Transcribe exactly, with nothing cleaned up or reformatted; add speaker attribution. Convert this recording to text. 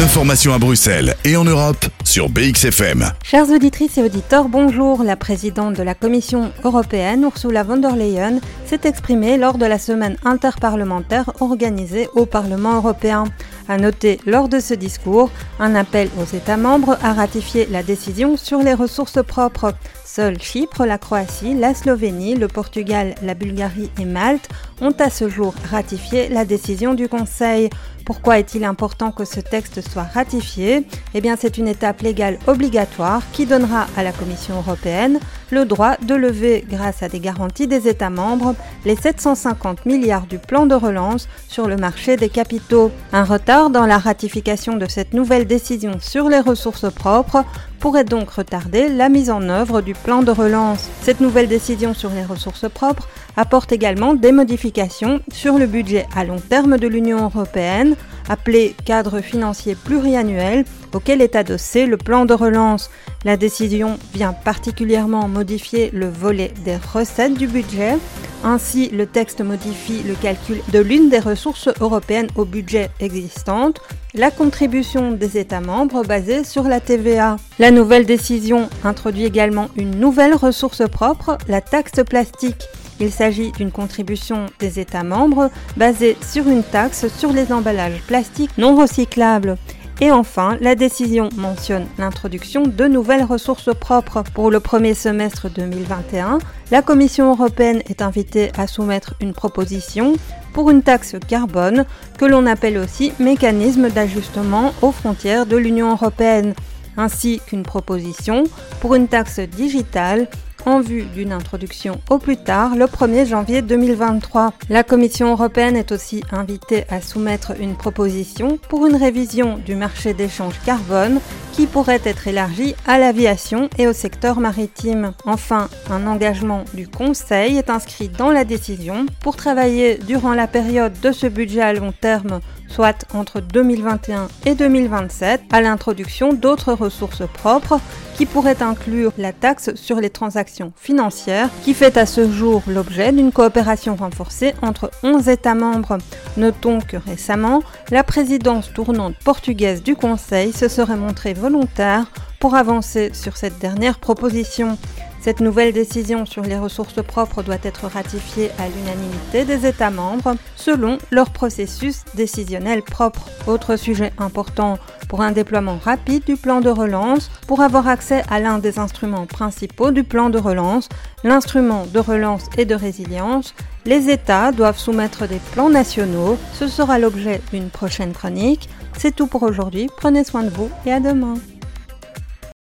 Speaker 1: L'information à Bruxelles et en Europe sur B X F M.
Speaker 2: Chères auditrices et auditeurs, bonjour. La présidente de la Commission européenne, Ursula von der Leyen, s'est exprimée lors de la semaine interparlementaire organisée au Parlement européen. À noter lors de ce discours, un appel aux États membres à ratifier la décision sur les ressources propres. Seuls Chypre, la Croatie, la Slovénie, le Portugal, la Bulgarie et Malte ont à ce jour ratifié la décision du Conseil. Pourquoi est-il important que ce texte soit ratifié ? Eh bien, c'est une étape légale obligatoire qui donnera à la Commission européenne le droit de lever, grâce à des garanties des États membres, les sept cent cinquante milliards du plan de relance sur le marché des capitaux. Un retard dans la ratification de cette nouvelle décision sur les ressources propres pourrait donc retarder la mise en œuvre du plan de relance. Cette nouvelle décision sur les ressources propres apporte également des modifications sur le budget à long terme de l'Union européenne, appelé cadre financier pluriannuel, auquel est adossé le plan de relance. La décision vient particulièrement modifier le volet des recettes du budget. Ainsi, le texte modifie le calcul de l'une des ressources européennes au budget existante, la contribution des États membres basée sur la T V A. La nouvelle décision introduit également une nouvelle ressource propre, la taxe plastique. Il s'agit d'une contribution des États membres basée sur une taxe sur les emballages plastiques non recyclables. Et enfin, la décision mentionne l'introduction de nouvelles ressources propres. Pour le premier semestre deux mille vingt et un, la Commission européenne est invitée à soumettre une proposition pour une taxe carbone, que l'on appelle aussi mécanisme d'ajustement aux frontières de l'Union européenne, ainsi qu'une proposition pour une taxe digitale en vue d'une introduction au plus tard le premier janvier deux mille vingt-trois. La Commission européenne est aussi invitée à soumettre une proposition pour une révision du marché d'échange carbone qui pourrait être élargie à l'aviation et au secteur maritime. Enfin, un engagement du Conseil est inscrit dans la décision pour travailler durant la période de ce budget à long terme, soit entre deux mille vingt et un et deux mille vingt-sept, à l'introduction d'autres ressources propres qui pourraient inclure la taxe sur les transactions financières qui fait à ce jour l'objet d'une coopération renforcée entre onze États membres. Notons que récemment, la présidence tournante portugaise du Conseil se serait montrée volontaire pour avancer sur cette dernière proposition. Cette nouvelle décision sur les ressources propres doit être ratifiée à l'unanimité des États membres selon leur processus décisionnel propre. Autre sujet important pour un déploiement rapide du plan de relance, pour avoir accès à l'un des instruments principaux du plan de relance, l'instrument de relance et de résilience, les États doivent soumettre des plans nationaux. Ce sera l'objet d'une prochaine chronique. C'est tout pour aujourd'hui. Prenez soin de vous et à demain.